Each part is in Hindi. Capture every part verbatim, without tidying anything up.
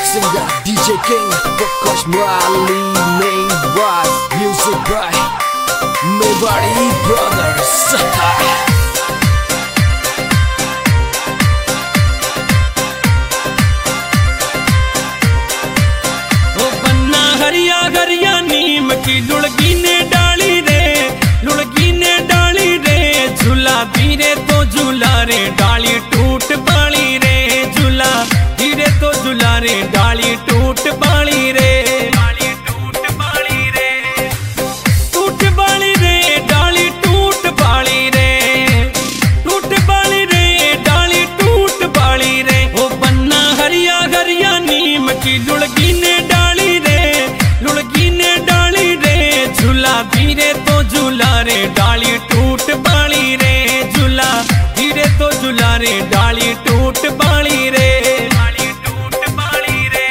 singer D J King, Prakash Murali, Mewad, music by Mewadi Brothers. हरिया हरिया नीम की लुड़गी ने डाली रे, लुड़गी ने डाली रे, झूला धीरे तो झूला रे, डाली टूट बाली रे, झूला धीरे तो झूला रे, डाली टूट बाली रे, डाली टूट बाली रे, टूट बाली रे, डाली टूट बाली रे, टूट बाली रे, डाली टूट बाली रे। ओ बन्ना हरिया हरिया नीम की लुड़गी ने डाली रे, लुड़गी ने डाली रे, झूला धीरे तो झूला रे, डाली टूट बाली रे, झूला धीरे तो झूला रे, डाली टूट बाली रे, डाली टूट बाली रे।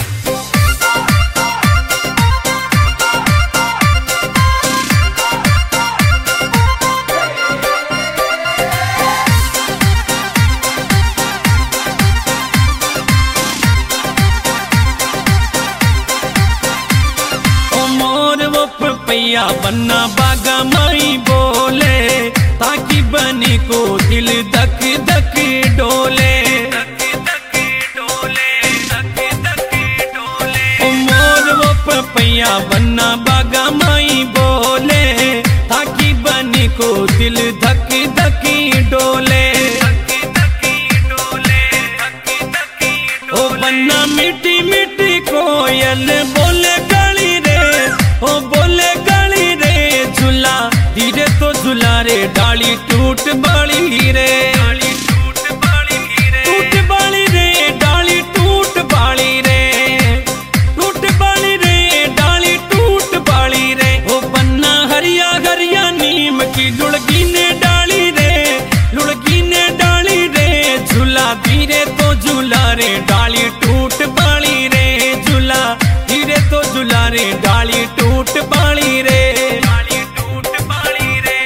पैया बन्ना बागा माई बोले, ताकि बनी को दिल धक धक डोले, धक धक डोले, धक धक डोले। ओ मोर वो पैया बन्ना बागा माई बोले, ताकि बनी को दिल धक धक डोले, धक धक डोले, धक धक। ओ बन्ना मीठी मीठी कोयल बोले गाली रे, ओ बोले गाली रे, झूला धीरे तो झूला रे, डाली टूट बाली रे, डाली टूट बाली रे, टूट बाली रे, डाली टूट बाली रे, टूट बाली रे, डाली टूट बाली रे। ओ बन्ना हरिया हरिया नीम की लुड़गी ने डाली रे, लुड़गी ने डाली रे, झूला धीरे तो झूला रे, डाली टूट बाली रे, झूला धीरे तो झूला रे, डाली टूट बाली रे, डाली टूट बाली रे।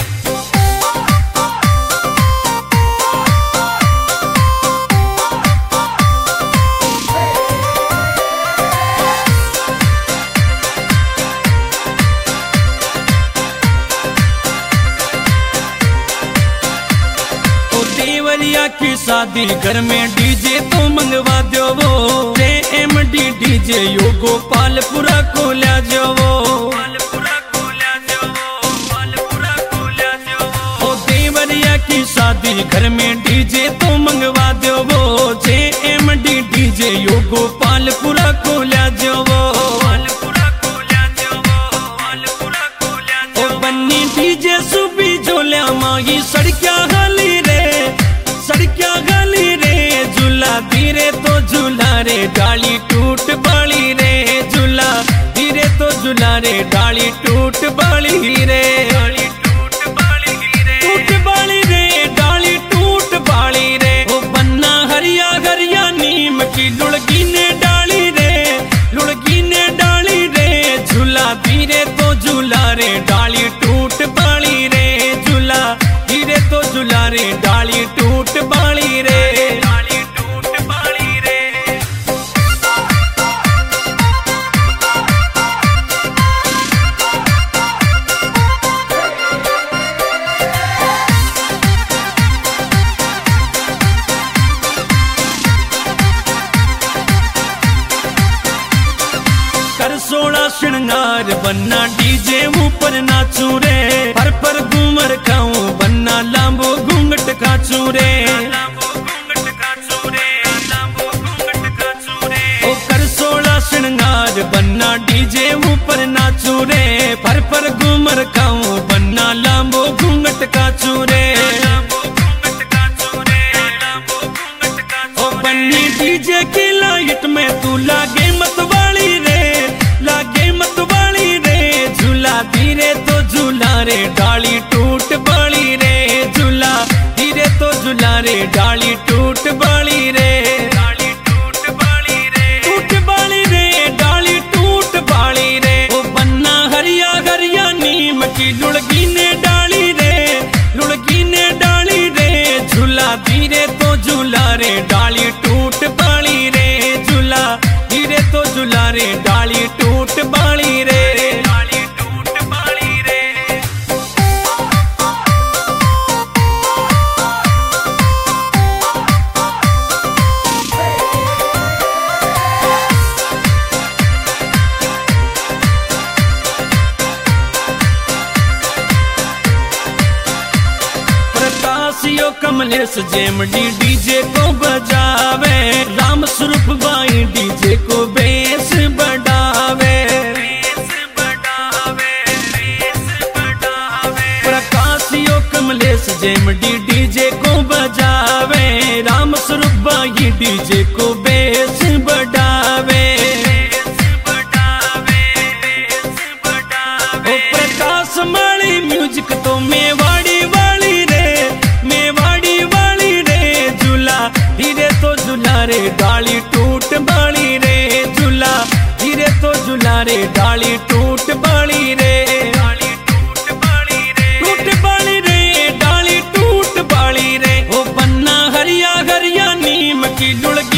ओ देवरिया की शादी घर में डीजे तो मंगवा दो वो, जे एम डी डीजे यो गोपालपुरा को ल्या जो वो, गोपालपुरा को ल्या जो वो, गोपालपुरा को ल्या जो वो। ओ देवरिया की शादी घर में डीजे तो मंगवा दो वो, जे एम डी डीजे यो गोपालपुरा को ल्या जो वो, गोपालपुरा को ल्या जो वो, गोपालपुरा को ल्या जो वो। ओ बन्नी डीजे सुबी झोल्या माही सड़क्या गाली रे, सड़क्या गाली रे, झूला धीरे तो झूला रे, डाली टूट बाली रे, झूला धीरे तो झूला रे, डाली टूट बाली रे, डाली टूट बाली रे, टूट बाली रे, डाली टूट बाली रे। ओ बन्ना हरिया हरिया नीम की लुड़गी ने डाली रे, लुड़गी ने डाली रे, झूला धीरे तो झूला रे, डाली टूट बाली रे, झूला धीरे तो झूला रे, डाली टूट बाली रे, डाली टूट बाली रे। कर सोड़ा श्रृंगार बन्ना डीजे ऊपर नाचू रे, पर पर घूमर खाऊं बन्ना लांबो घूंघट काचू रे, लांबो घूंघट काचू रे, लांबो घूंघट काचू रे। ओ कर सोड़ा श्रृंगार बन्ना डीजे ऊपर नाचू रे, पर पर घूमर खाऊं बन्ना लांबो घूंघट काचू रे, लांबो घूंघट काचू रे, लांबो घूंघट काचू। ओ बन्नी डीजे की लाइट में तू लागे मतवाली रे, लागे मतवाली रे, झूला धीरे तो झूला रे, डाली टूट बाली रे, झूला धीरे तो झूला रे, डाली टूट बाली रे, डाली टूट बाली रे, टूट बाली रे, डाली टूट बाली रे। ओ बन्ना हरिया हरिया नीम की लुड़गी ने डाली रे, लुड़गी ने डाली रे, झूला धीरे तो झूला रे, डाली टूट बाली रे, झूला कमलेश जेमडी डीजे को बजावे, राम स्वरूप भाई डीजे को बेस बढ़ावे। प्रकाश यो कमलेश जेमडी डीजे को बजावे, राम स्वरूप भाई डीजे को बेस बढ़ावे। ओ प्रकाश माली म्यूजिक तो मेवाड़ी वाली रे, मेवाड़ी वाली रे, झूला धीरे तो झूला रे, डाली टूट बाली रे, झूला धीरे तो झूला रे, डाली टूट बाली रे, टूट बाली रे, डाली टूट बाली रे। ओ बन्ना हरिया हरिया नीम की लुढ़